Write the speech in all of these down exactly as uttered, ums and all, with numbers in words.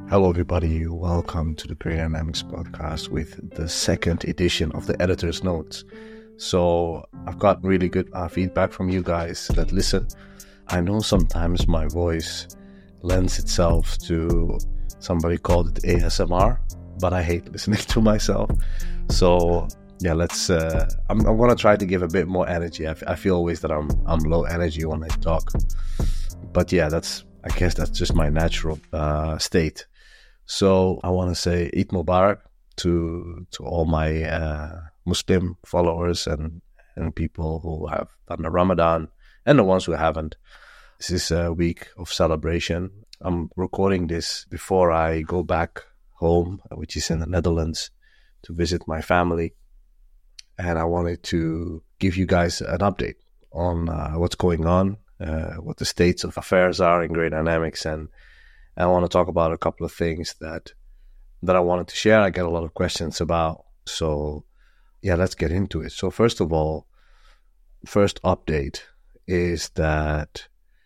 Hello everybody, welcome to the Career Dynamics podcast with the second edition of the editor's notes. So I've got really good uh, feedback from you guys that listen. I know sometimes my voice lends itself to, somebody called it A S M R, but I hate listening to myself. So yeah, let's, uh, I'm, I'm going to try to give a bit more energy. I, f- I feel always that I'm, I'm low energy when I talk, but yeah, that's, I guess that's just my natural uh, state. So I want to say Eid Mubarak to to all my uh, Muslim followers and, and people who have done the Ramadan and the ones who haven't. This is a week of celebration. I'm recording this before I go back home, which is in the Netherlands, to visit my family. And I wanted to give you guys an update on uh, what's going on, uh, what the states of affairs are in Career Dynamics, and I want to talk about a couple of things that that I wanted to share. I get a lot of questions about. So, yeah, let's get into it. So, first of all, first update is that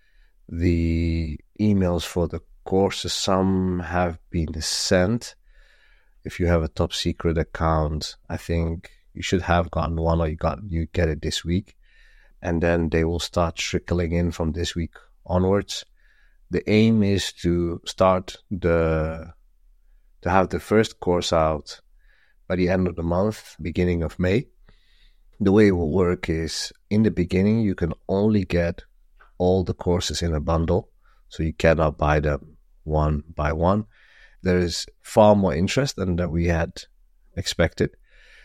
the emails for the courses, some have been sent. If you have a top secret account, I think you should have gotten one, or you got you get it this week. And then they will start trickling in from this week onwards. The aim is to start the, to have the first course out by the end of the month, beginning of May. The way it will work is, in the beginning, you can only get all the courses in a bundle, so you cannot buy them one by one. There is far more interest than that we had expected.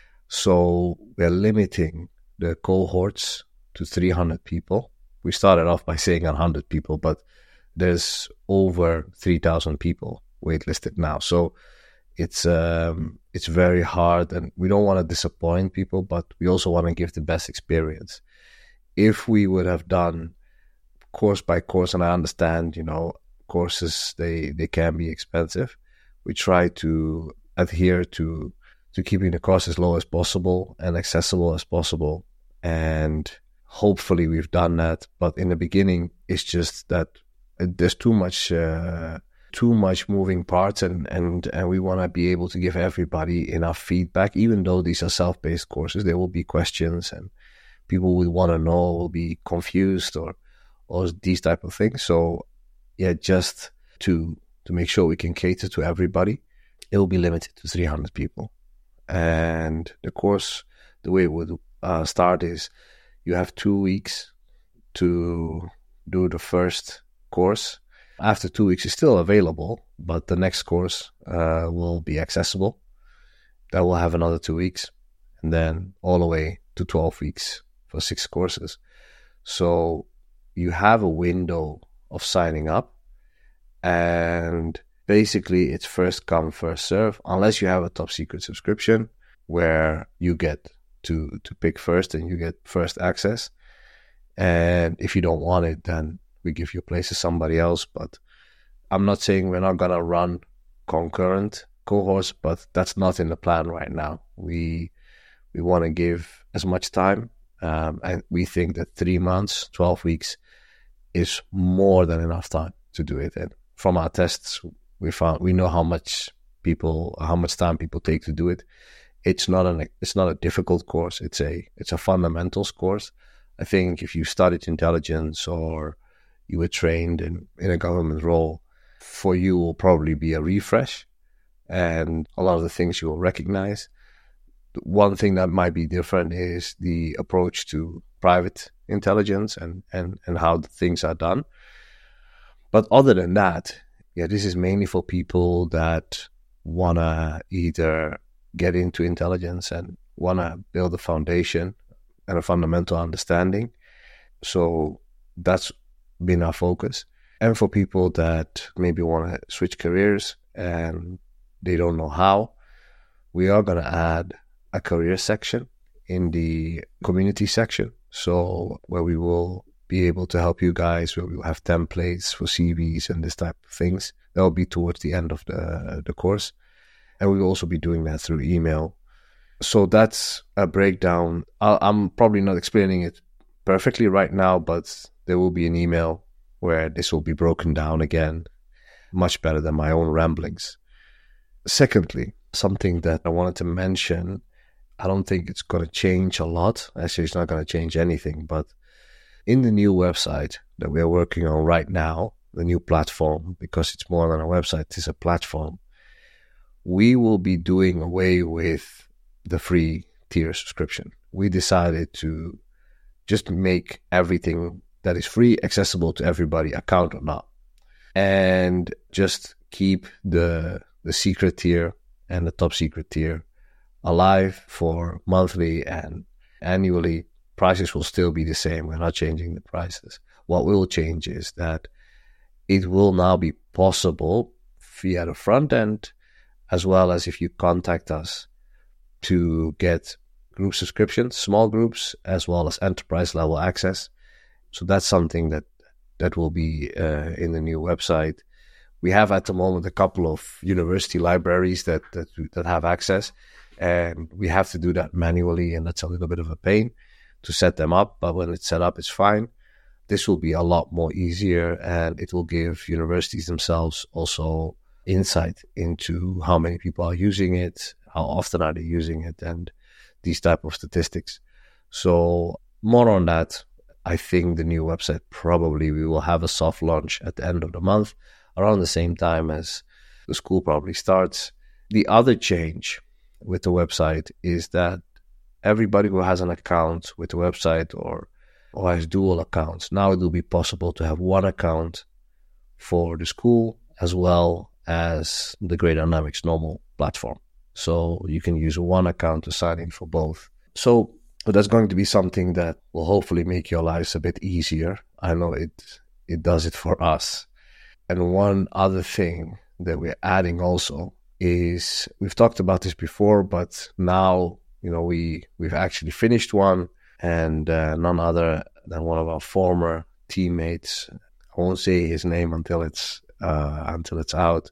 So we're limiting the cohorts to three hundred people. We started off by saying one hundred people, but there's over three thousand people waitlisted now. So it's um, it's very hard, and we don't want to disappoint people, but we also want to give the best experience. If we would have done course by course, and I understand, you know, courses, they, they can be expensive. We try to adhere to, to keeping the cost as low as possible and accessible as possible. And hopefully we've done that. But in the beginning, it's just that there's too much, uh, too much moving parts, and, and, and we want to be able to give everybody enough feedback. Even though these are self-paced courses, there will be questions, and people will want to know, will be confused, or, or these type of things. So yeah, just to, to make sure we can cater to everybody, it will be limited to three hundred people. And the course, the way it would uh, start is, you have two weeks to do the first course. After two weeks, it's still available, but the next course uh, will be accessible. That will have another two weeks, and then all the way to twelve weeks for six courses. So you have a window of signing up, and basically it's first come, first serve, unless you have a top secret subscription where you get to, to pick first and you get first access. And if you don't want it, then we give you a place to somebody else. But I'm not saying we're not going to run concurrent cohorts, but that's not in the plan right now. We we want to give as much time, um, and we think that three months, twelve weeks is more than enough time to do it. And from our tests, we found we know how much people, how much time people take to do it. It's not an it's not a difficult course. It's a it's a fundamentals course. I think if you studied intelligence, or you were trained in, in a government role, for you will probably be a refresh, and a lot of the things you will recognize. One thing that might be different is the approach to private intelligence and, and, and how the things are done. But other than that, yeah, this is mainly for people that want to either get into intelligence and want to build a foundation and a fundamental understanding. So that's been our focus. And for people that maybe want to switch careers and they don't know how, we are going to add a career section in the community section. So where we will be able to help you guys, where we will have templates for C Vs and this type of things. That will be towards the end of the the course. And we will also be doing that through email. So that's a breakdown. I'll, I'm probably not explaining it perfectly right now, but there will be an email where this will be broken down again. much better than my own ramblings. Secondly, something that I wanted to mention, I don't think it's going to change a lot. Actually, it's not going to change anything, but in the new website that we are working on right now, the new platform, because it's more than a website, it's a platform, we will be doing away with the free tier subscription. We decided to just make everything that is free accessible to everybody, account or not, and just keep the the secret tier and the top secret tier alive for monthly and annually. Prices will still be the same. We're not changing the prices. What will change is that it will now be possible via the front end, as well as if you contact us, to get group subscriptions, small groups, as well as enterprise level access. So that's something that, that will be uh, in the new website. We have at the moment a couple of university libraries that, that, that have access, and we have to do that manually, and that's a little bit of a pain to set them up, but when it's set up, it's fine. This will be a lot more easier, and it will give universities themselves also insight into how many people are using it, how often are they using it, and these type of statistics. So more on that. I think the new website, probably we will have a soft launch at the end of the month, around the same time as the school probably starts. The other change with the website is that everybody who has an account with the website or, or has dual accounts, now it will be possible to have one account for the school as well as the Gray Dynamics normal platform. So you can use one account to sign in for both. So that's going to be something that will hopefully make your lives a bit easier. I know it it does it for us. And one other thing that we're adding also is, we've talked about this before, but now, you know, we, we've actually finished one, and uh, none other than one of our former teammates. I won't say his name until it's uh, until it's out,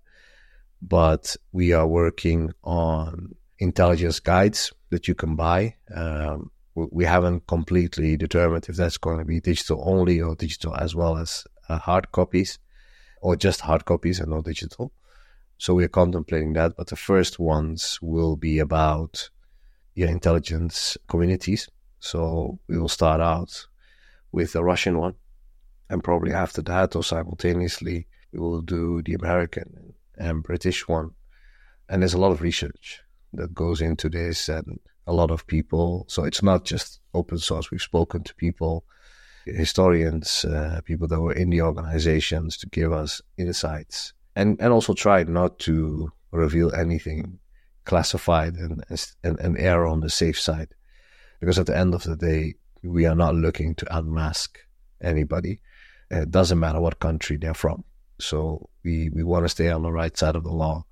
but we are working on intelligence guides that you can buy. Um, we haven't completely determined if that's going to be digital only or digital as well as uh, hard copies, or just hard copies and no digital. So we're contemplating that, but the first ones will be about yeah, intelligence communities. So we will start out with the Russian one, and probably after that or simultaneously we will do the American and British one. And there's a lot of research that goes into this, and a lot of people. So it's not just open source. We've spoken to people, historians, uh, people that were in the organizations, to give us insights, and, and also try not to reveal anything classified and, and, and err on the safe side. Because at the end of the day, we are not looking to unmask anybody. It doesn't matter what country they're from. So we, we want to stay on the right side of the law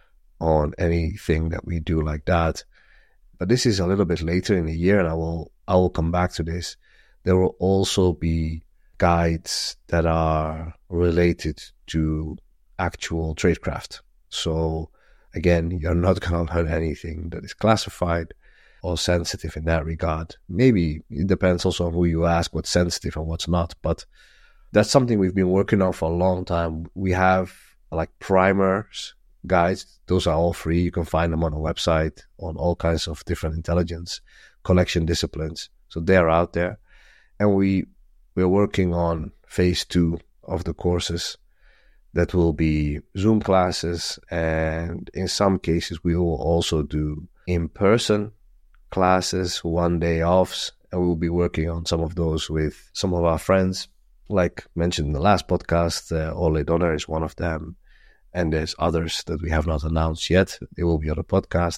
on anything that we do like that. But this is a little bit later in the year, and I will I will come back to this. There will also be guides that are related to actual tradecraft. So again, you're not going to learn anything that is classified or sensitive in that regard. Maybe it depends also on who you ask what's sensitive and what's not, but that's something we've been working on for a long time. We have like primers, guides. Those are all free. You can find them on a website on all kinds of different intelligence collection disciplines. So they're out there. And we, we're working on phase two of the courses that will be Zoom classes. And in some cases, we will also do in-person classes, one day offs. And we'll be working on some of those with some of our friends. Like mentioned in the last podcast, uh, Ole Donner is one of them. And there's others that we have not announced yet. They will be on the podcast.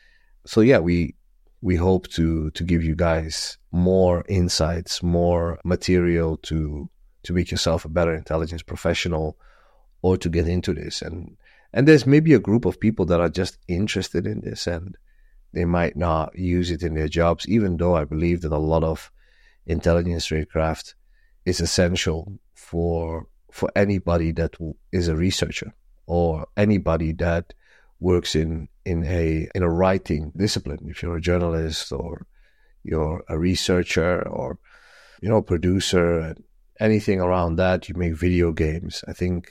So yeah, we we hope to to give you guys more insights, more material to to make yourself a better intelligence professional, or to get into this. And and there's maybe a group of people that are just interested in this, and they might not use it in their jobs, even though I believe that a lot of intelligence tradecraft is essential for for anybody that is a researcher, or anybody that works in, in a in a writing discipline. If you're a journalist, or you're a researcher, or you know, producer, anything around that, you make video games. I think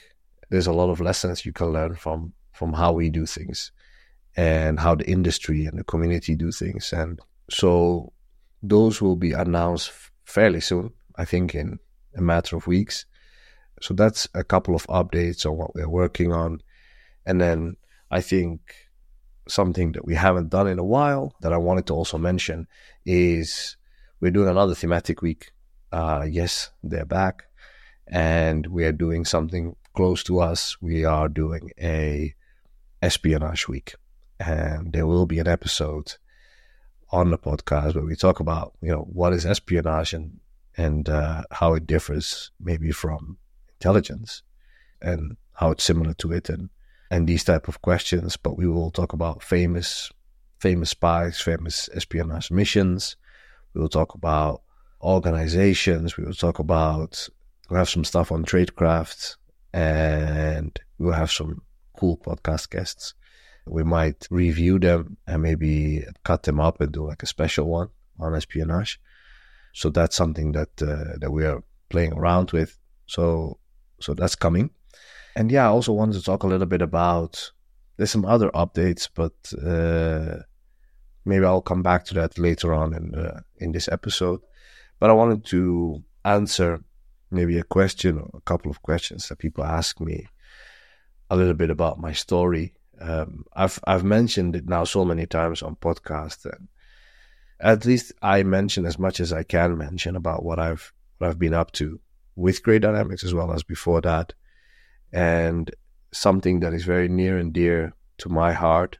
there's a lot of lessons you can learn from from how we do things and how the industry and the community do things. And so those will be announced fairly soon, I think in a matter of weeks. So that's a couple of updates on what we're working on. And then I think something that we haven't done in a while that I wanted to also mention is we're doing another thematic week. Uh, yes, they're back. And we are doing something close to us. We are doing a espionage week. And there will be an episode on the podcast where we talk about, you know, what is espionage and, and uh, how it differs maybe from intelligence and how it's similar to it and, and these type of questions. But we will talk about famous, famous spies, famous espionage missions. We will talk about organizations. We will talk about, we'll have some stuff on tradecraft, and we'll have some cool podcast guests. We might review them and maybe cut them up and do like a special one on espionage. So that's something that uh, that we are playing around with. So so that's coming. And yeah, I also wanted to talk a little bit about, there's some other updates, but uh, maybe I'll come back to that later on in uh, in this episode. But I wanted to answer maybe a question or a couple of questions that people ask me a little bit about my story. Um, I've I've mentioned it now so many times on podcasts, and at least I mention as much as I can mention about what I've what I've been up to with Great Dynamics as well as before that. And something that is very near and dear to my heart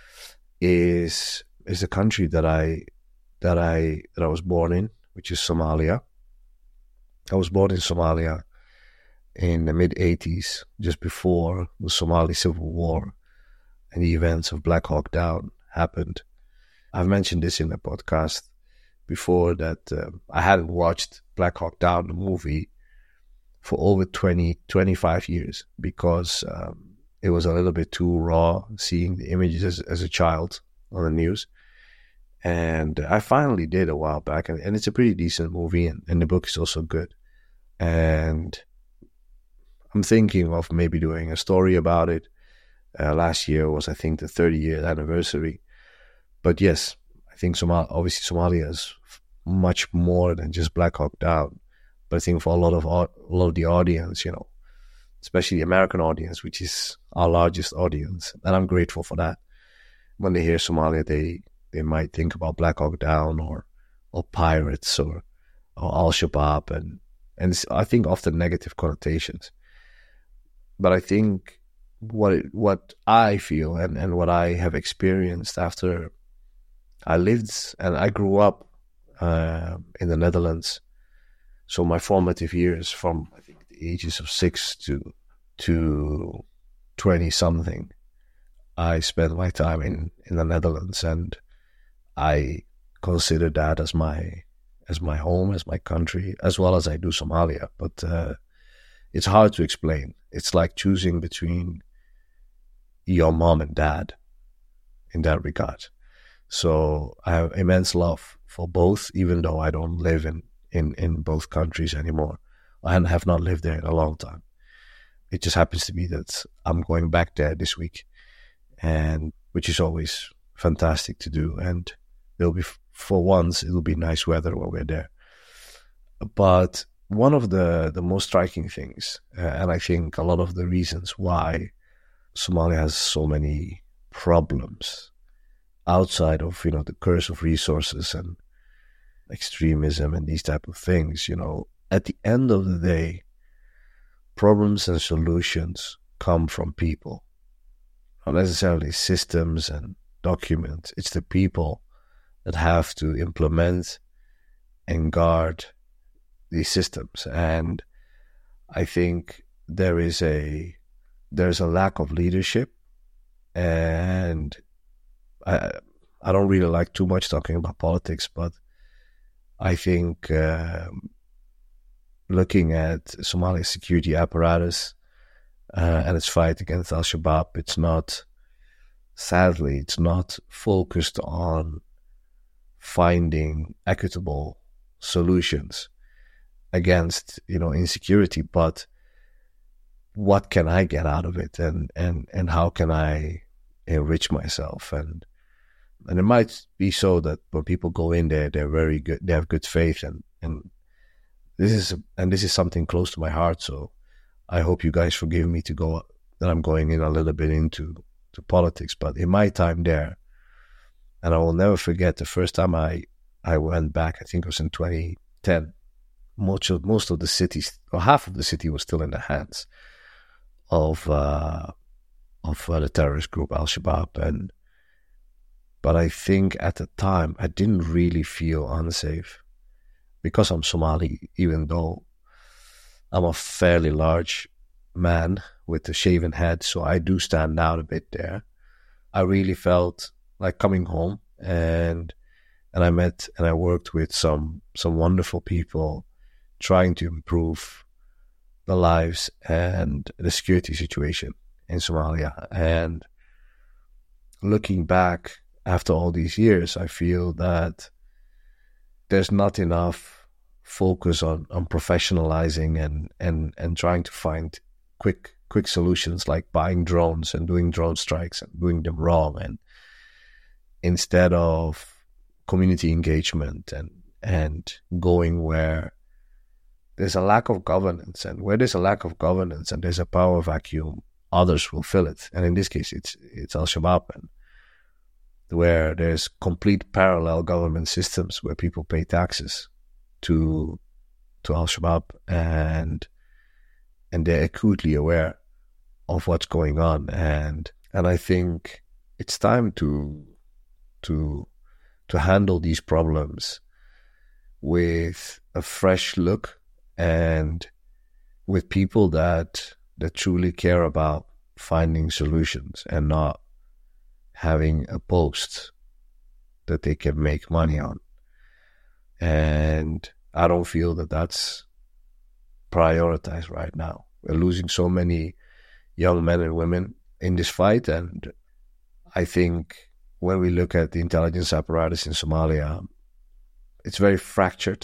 is is the country that I that I that I was born in, which is Somalia. I was born in Somalia in the mid eighties, just before the Somali Civil War and the events of Black Hawk Down happened. I've mentioned this in the podcast before that uh, I hadn't watched Black Hawk Down, the movie, for over twenty, twenty-five years because um, it was a little bit too raw seeing the images as, as a child on the news. And I finally did a while back, and, and it's a pretty decent movie, and, and the book is also good. And I'm thinking of maybe doing a story about it. Uh, last year was, I think, the thirty-year anniversary. But yes, I think Somal- obviously Somalia is much more than just Black Hawk Down. But I think for a lot of a lot of the audience, you know, especially the American audience, which is our largest audience, and I'm grateful for that. When they hear Somalia, they they might think about Black Hawk Down or or pirates or or Al Shabaab, and and it's, I think often negative connotations. But I think what it, what I feel and, and what I have experienced after I lived and I grew up uh, in the Netherlands. So my formative years from, I think, the ages of six to to twenty something, I spent my time in, in the Netherlands, and I consider that as my as my home, as my country, as well as I do Somalia. But uh, it's hard to explain. It's like choosing between your mom and dad in that regard. So I have immense love for both, even though I don't live in, in, in both countries anymore. I have not lived there in a long time. It just happens to be that I'm going back there this week, and which is always fantastic to do. And it'll be, for once, it'll be nice weather when we're there. But one of the, the most striking things, uh, and I think a lot of the reasons why Somalia has so many problems outside of, you know, the curse of resources and extremism and these type of things, you know, at the end of the day, problems and solutions come from people, not necessarily systems and documents. It's the people that have to implement and guard these systems. And I think there is a there's a lack of leadership, and I I don't really like too much talking about politics, but I think um, looking at Somalia's security apparatus uh, and its fight against Al Shabaab, it's not, sadly, it's not focused on finding equitable solutions against, you know, insecurity, but what can I get out of it, and and and how can I enrich myself. And and it might be so that when people go in there, they're very good, they have good faith, and and this is and this is something close to my heart. So I hope you guys forgive me to go that I'm going in a little bit into to politics. But in my time there, and I will never forget the first time I I went back, I think it was in twenty ten. Most of, most of the cities, or half of the city, was still in the hands of uh, of uh, the terrorist group Al-Shabaab. And but I think at the time I didn't really feel unsafe because I'm Somali, even though I'm a fairly large man with a shaven head, so I do stand out a bit there. I really felt like coming home, and and I met and I worked with some some wonderful people trying to improve the lives and the security situation in Somalia. And looking back after all these years, I feel that there's not enough focus on, on professionalizing and, and, and trying to find quick quick solutions like buying drones and doing drone strikes and doing them wrong, and instead of community engagement and and going where there's a lack of governance, and where there's a lack of governance and there's a power vacuum, others will fill it. And in this case, it's it's Al-Shabaab, and where there's complete parallel government systems where people pay taxes to to Al-Shabaab, and and they're acutely aware of what's going on. And and I think it's time to to to handle these problems with a fresh look, and with people that that truly care about finding solutions and not having a post that they can make money on. And I don't feel that that's prioritized right now. We're losing so many young men and women in this fight, and I think when we look at the intelligence apparatus in Somalia, it's very fractured.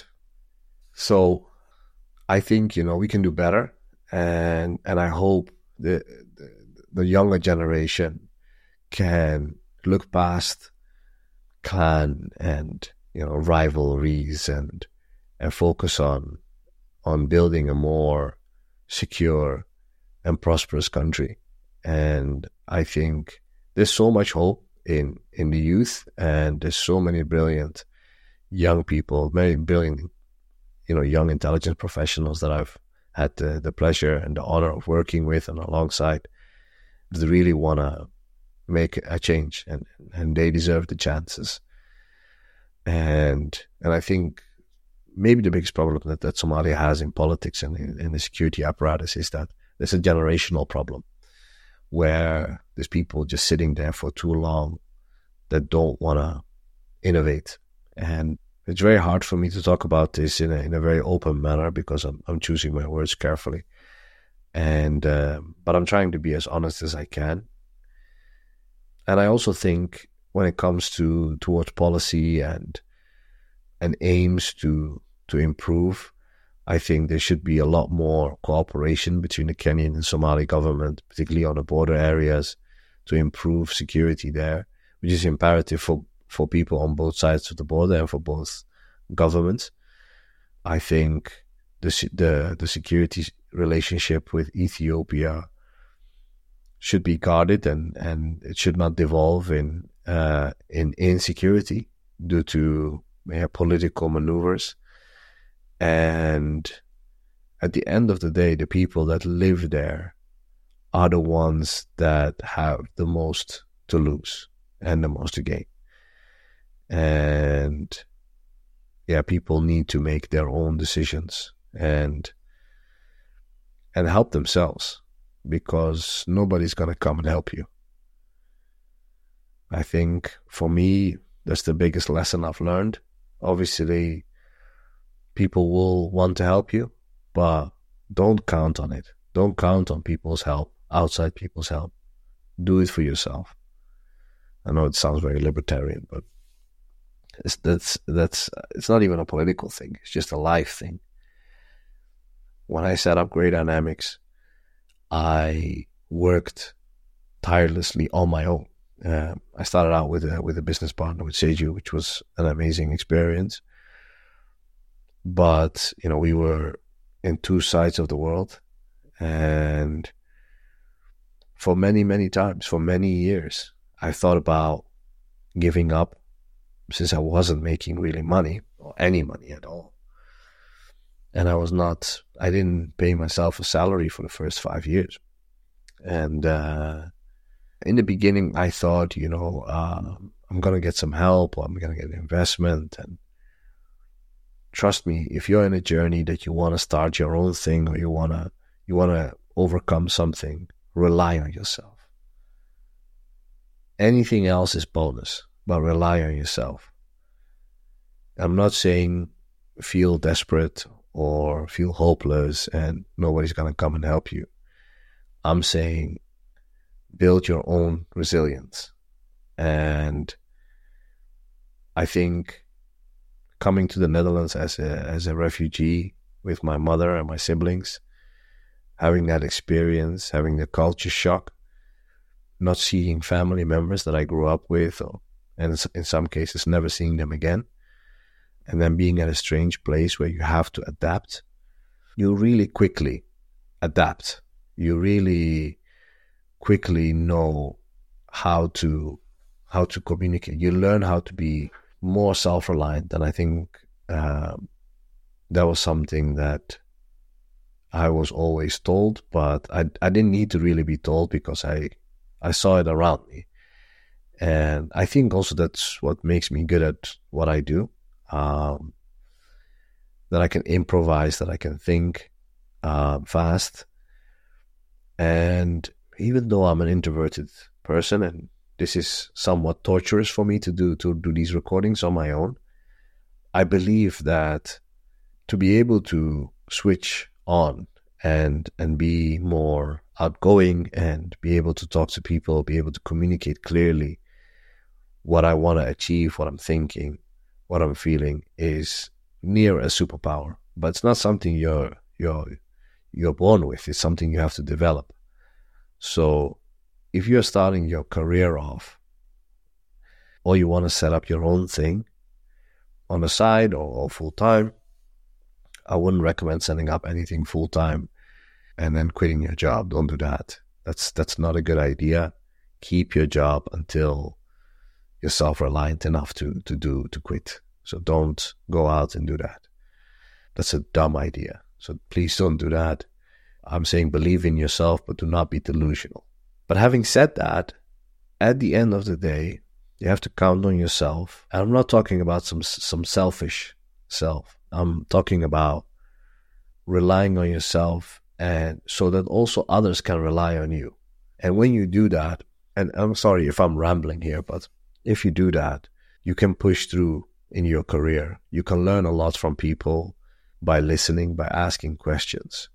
So I think, you know, we can do better, and and I hope the, the the younger generation can look past clan and, you know, rivalries and and focus on on building a more secure and prosperous country. And I think there's so much hope in in the youth, and there's so many brilliant young people, many brilliant, you know, young intelligence professionals that I've had the, the pleasure and the honor of working with and alongside, that really want to make a change, and and they deserve the chances. And and I think maybe the biggest problem that, that Somalia has in politics and in, in the security apparatus is that there's a generational problem where there's people just sitting there for too long that don't want to innovate. And it's very hard for me to talk about this in a, in a very open manner because I'm, I'm choosing my words carefully. And uh, but I'm trying to be as honest as I can. And I also think when it comes to towards policy and and aims to to improve, I think there should be a lot more cooperation between the Kenyan and Somali government, particularly on the border areas, to improve security there, which is imperative for, for people on both sides of the border and for both governments. I think the the the security relationship with Ethiopia should be guarded, and, and it should not devolve in uh, in insecurity due to yeah, political maneuvers. And at the end of the day, the people that live there are the ones that have the most to lose and the most to gain. And yeah, people need to make their own decisions and and help themselves, because nobody's going to come and help you. I think for me, that's the biggest lesson I've learned. Obviously, people will want to help you, but don't count on it. Don't count on people's help, outside people's help. Do it for yourself. I know it sounds very libertarian, but it's, that's that's it's not even a political thing. It's just a life thing. When I set up Grey Dynamics, I worked tirelessly on my own. Uh, I started out with a, with a business partner, with Seju, which was an amazing experience. But, you know, we were in two sides of the world. And for many, many times, for many years, I thought about giving up, since I wasn't making really money or any money at all. And I was not, I didn't pay myself a salary for the first five years. And uh, in the beginning, I thought, you know, uh, I'm going to get some help, or I'm going to get an investment. And trust me, if you're in a journey that you want to start your own thing, or you want to, you want to overcome something, rely on yourself. Anything else is bonus, but rely on yourself. I'm not saying feel desperate or feel hopeless and nobody's going to come and help you. I'm saying build your own resilience. And I think coming to the Netherlands as a as a refugee with my mother and my siblings, having that experience, having the culture shock, not seeing family members that I grew up with, or, and in some cases never seeing them again, and then being at a strange place where you have to adapt, you really quickly adapt. You really quickly know how to how to communicate. You learn how to be more self-reliant. And I think uh, that was something that I was always told, but I I didn't need to really be told, because I I saw it around me. And I think also that's what makes me good at what I do. Um, that I can improvise, that I can think uh, fast. And even though I'm an introverted person, and this is somewhat torturous for me to do to do these recordings on my own, I believe that to be able to switch on and and be more outgoing and be able to talk to people, be able to communicate clearly what I want to achieve, what I'm thinking, what I'm feeling, is near a superpower. But it's not something you're you're you're born with. It's something you have to develop. So if you're starting your career off, or you want to set up your own thing on the side or, or full time, I wouldn't recommend setting up anything full time and then quitting your job. Don't do that. That's that's not a good idea. Keep your job until you're self-reliant enough to to do to quit. So don't go out and do that. That's a dumb idea. So please don't do that. I'm saying believe in yourself, but do not be delusional. But having said that, at the end of the day, you have to count on yourself. And I'm not talking about some some selfish self. I'm talking about relying on yourself, and so that also others can rely on you. And when you do that, and I'm sorry if I'm rambling here, but if you do that, you can push through in your career. You can learn a lot from people by listening, by asking questions,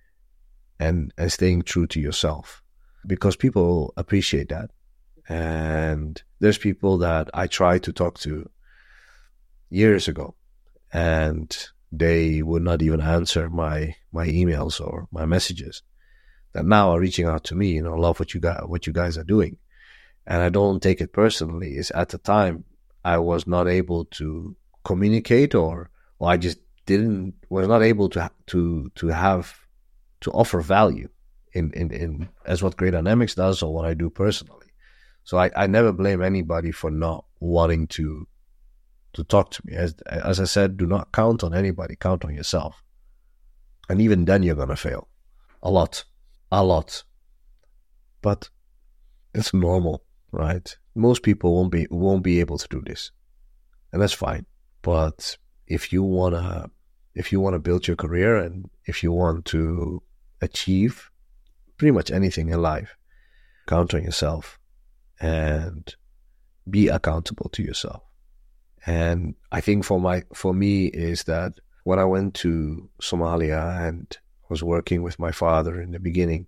and, and staying true to yourself, because people appreciate that. And there's people that I tried to talk to years ago, and they would not even answer my my emails or my messages, that now are reaching out to me. You know, love what you got, what you guys are doing. And I don't take it personally. It's at the time I was not able to communicate, or or I just didn't was not able to to to have to offer value in in, in as what Great Dynamics does or what I do personally. So I, I never blame anybody for not wanting to to talk to me. As as I said, do not count on anybody. Count on yourself. And even then you're gonna fail. A lot. A lot. But it's normal, right? Most people won't be won't be able to do this. And that's fine. But if you wanna if you wanna build your career, and if you want to achieve pretty much anything in life, count on yourself and be accountable to yourself. And I think for my for me is that when I went to Somalia and was working with my father in the beginning,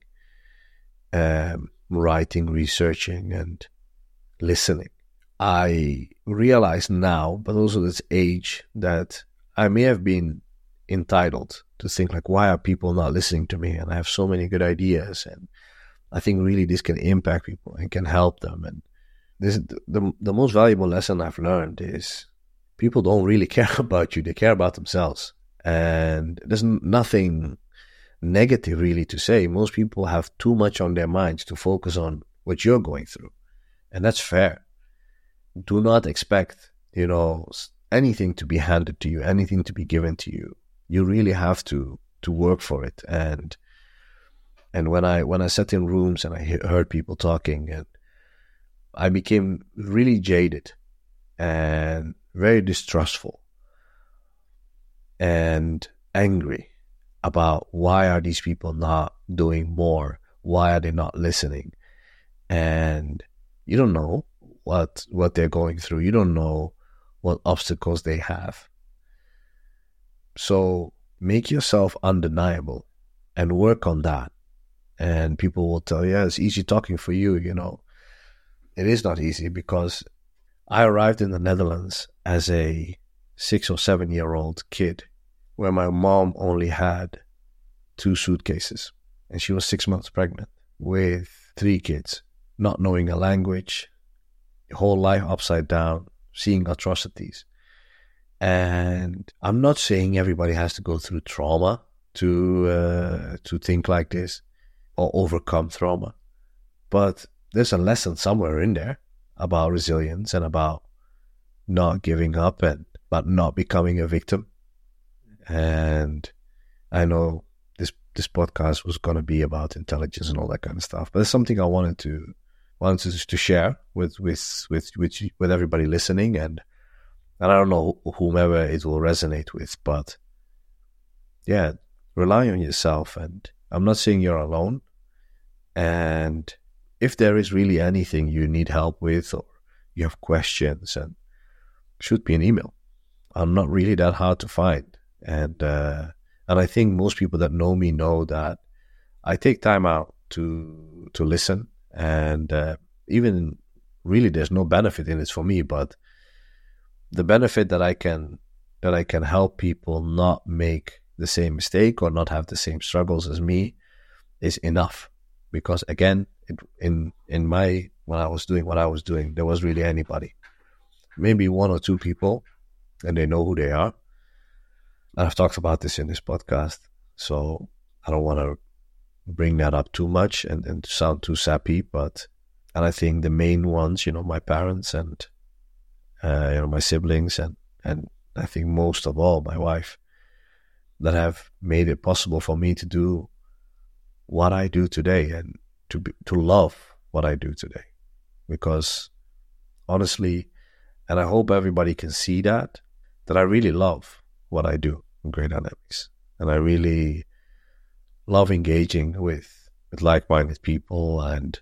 um, writing, researching, and listening, I realize now, but also this age, that I may have been entitled to think like, why are people not listening to me? And I have so many good ideas, and I think really this can impact people and can help them. And this the the most valuable lesson I've learned is people don't really care about you; they care about themselves. And there's nothing negative really to say. Most people have too much on their minds to focus on what you're going through, and that's fair. Do not expect, you know, anything to be handed to you, anything to be given to you. You really have to to work for it. And and when I when I sat in rooms and I he- heard people talking, and I became really jaded and very distrustful and angry about why are these people not doing more? Why are they not listening? And you don't know what what they're going through. You don't know what obstacles they have. So make yourself undeniable and work on that. And people will tell you, yeah, it's easy talking for you, you know. It is not easy, because I arrived in the Netherlands as a six or seven year old kid where my mom only had two suitcases, and she was six months pregnant with three kids, not knowing a language, whole life upside down, seeing atrocities. And I'm not saying everybody has to go through trauma to uh, to think like this or overcome trauma, but there's a lesson somewhere in there about resilience and about not giving up and about not becoming a victim. And I know this this podcast was going to be about intelligence and all that kind of stuff, but it's something I wanted to wanted to, to share with with with with with everybody listening, and and I don't know whomever it will resonate with, but yeah, rely on yourself. And I'm not saying you're alone. And if there is really anything you need help with, or you have questions, and shoot me an email. I'm not really that hard to find. And uh, and I think most people that know me know that I take time out to to listen. And uh, even really, there's no benefit in it for me, but the benefit that I can that I can help people not make the same mistake or not have the same struggles as me is enough. Because again, it, in in my when I was doing what I was doing, there was really anybody, maybe one or two people, and they know who they are. And I've talked about this in this podcast, so I don't want to bring that up too much and, and sound too sappy. But and I think the main ones, you know, my parents and uh, you know my siblings, and and I think most of all my wife, that have made it possible for me to do what I do today, and to be, to love what I do today. Because honestly, and I hope everybody can see that, that I really love what I do in Great Dynamics. And I really love engaging with, with like-minded people and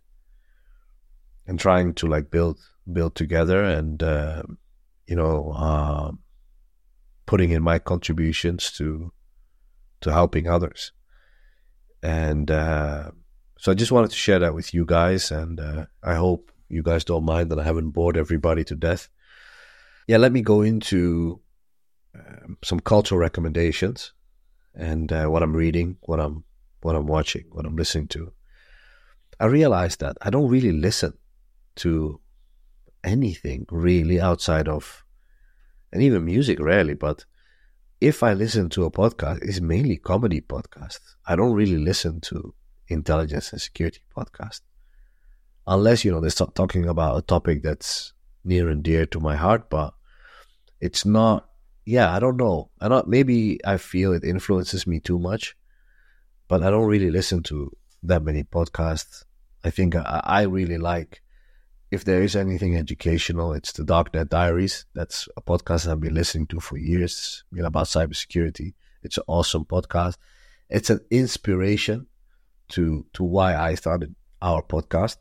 and trying to like build build together and, uh, you know, uh, putting in my contributions to to helping others. And uh, so I just wanted to share that with you guys, and uh, I hope you guys don't mind that I haven't bored everybody to death. Yeah, let me go into um, some cultural recommendations and uh, what I'm reading, what I'm what I'm watching, what I'm listening to. I realized that I don't really listen to anything really outside of, and even music rarely, but if I listen to a podcast, it's mainly comedy podcasts. I don't really listen to intelligence and security podcasts. Unless, you know, they start talking about a topic that's near and dear to my heart, but it's not, yeah, I don't know. I don't, maybe I feel it influences me too much, but I don't really listen to that many podcasts. I think I, I really like, if there is anything educational, it's the Darknet Diaries. That's a podcast I've been listening to for years, you know, about cybersecurity. It's an awesome podcast. It's an inspiration to to why I started our podcast.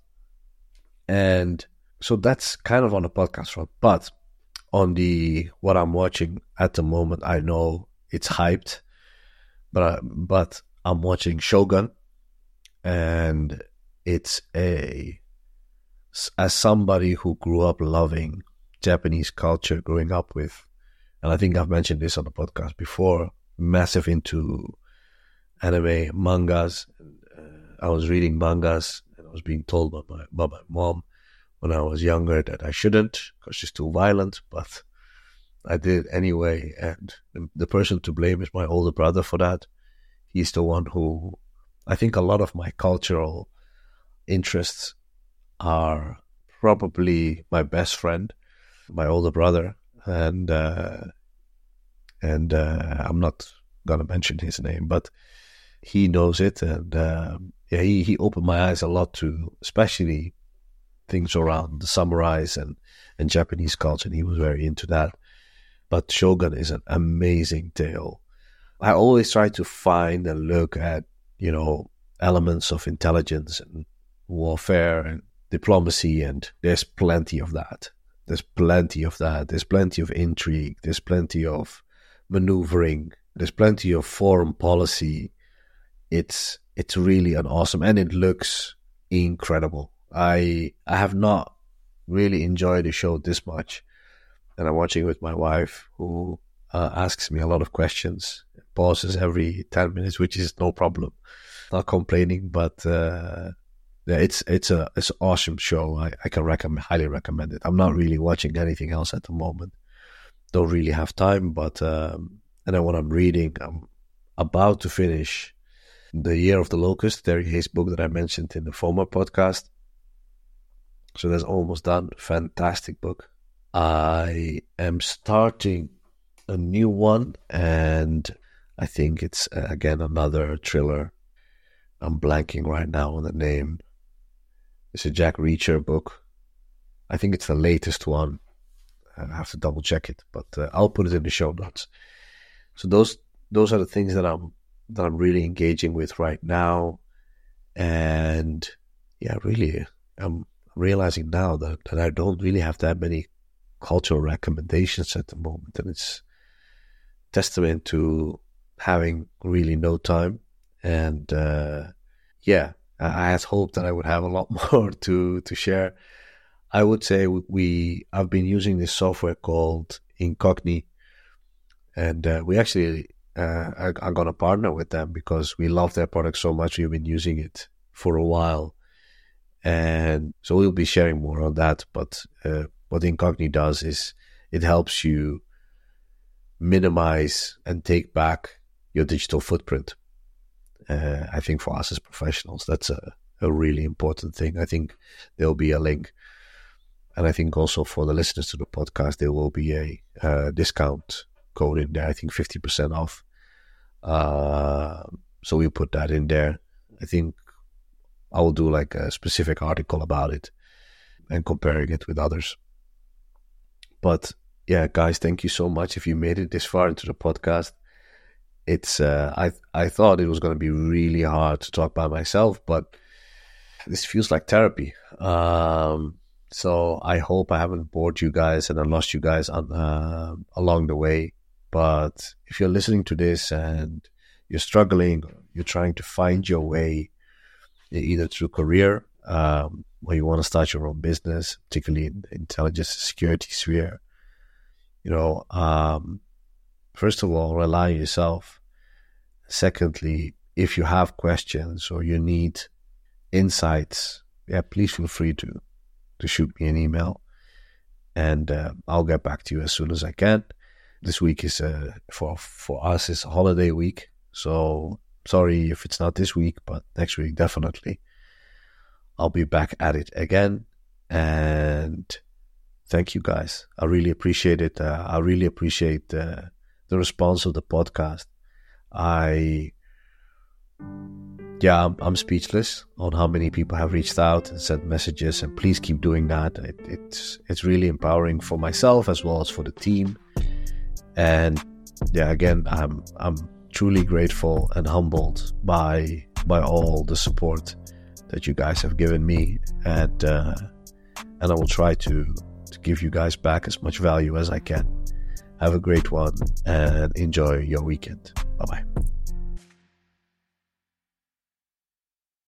And so that's kind of on the podcast front. But on the what I'm watching at the moment, I know it's hyped, but I, but I'm watching Shogun, and it's a as somebody who grew up loving Japanese culture, growing up with, and I think I've mentioned this on the podcast before, massive into anime, mangas. Uh, I was reading mangas, and I was being told by my, by my mom when I was younger that I shouldn't because she's too violent, but I did anyway. And the, the person to blame is my older brother for that. He's the one who, I think a lot of my cultural interests are probably my best friend, my older brother, and uh, and uh, I'm not gonna mention his name, but he knows it, and uh, yeah, he, he opened my eyes a lot to, especially things around the samurais and, and Japanese culture, and he was very into that. But Shogun is an amazing tale. I always try to find and look at, you know, elements of intelligence and warfare and diplomacy, and there's plenty of that. There's plenty of that. There's plenty of intrigue. There's plenty of maneuvering. There's plenty of foreign policy. It's it's really an awesome, and it looks incredible. I I have not really enjoyed the show this much, and I'm watching with my wife, who uh, asks me a lot of questions, pauses every ten minutes, which is no problem. Not complaining, but uh, yeah, it's it's a it's an awesome show. I, I can recommend, highly recommend it. I'm not really watching anything else at the moment. Don't really have time, but um, and then when I'm reading, I'm about to finish The Year of the Locust, Terry Hayes' book that I mentioned in the former podcast. So that's almost done. Fantastic book. I am starting a new one, and I think it's uh, again another thriller. I'm blanking right now on the name. It's a Jack Reacher book. I think it's the latest one. I have to double check it, but uh, I'll put it in the show notes. So those those are the things that I'm that I'm really engaging with right now, and yeah, really, I'm realizing now that, that I don't really have that many cultural recommendations at the moment, and it's testament to having really no time. And uh, yeah, I, I had hoped that I would have a lot more to to share. I would say we I've been using this software called Incogni, and uh, we actually uh, I, I'm gonna partner with them because we love their product so much. We've been using it for a while, and so we'll be sharing more on that. But uh, what Incogni does is it helps you minimize and take back your digital footprint. Uh, I think for us as professionals, that's a, a really important thing. I think there'll be a link. And I think also for the listeners to the podcast, there will be a uh, discount code in there. I think fifty percent off. Uh, so we'll put that in there. I think I will do like a specific article about it and comparing it with others. But yeah, guys, thank you so much. If you made it this far into the podcast, it's uh, I I thought it was going to be really hard to talk by myself, but this feels like therapy. Um, so I hope I haven't bored you guys and I lost you guys on, uh, along the way. But if you're listening to this and you're struggling, you're trying to find your way, either through career, um, where you want to start your own business, particularly in the intelligence security sphere, you know, um, first of all, rely on yourself. Secondly, if you have questions or you need insights, yeah, please feel free to, to shoot me an email, and uh, I'll get back to you as soon as I can. This week is, uh, for, for us, is a holiday week. So sorry if it's not this week, but next week, definitely. I'll be back at it again. And thank you guys. I really appreciate it. Uh, I really appreciate uh, the response of the podcast. I, yeah, I'm, I'm speechless on how many people have reached out and sent messages, and please keep doing that. It, it's it's really empowering for myself as well as for the team. And yeah, again, I'm I'm truly grateful and humbled by by all the support that you guys have given me, and uh, and I will try to to give you guys back as much value as I can. Have a great one and enjoy your weekend. Bye bye.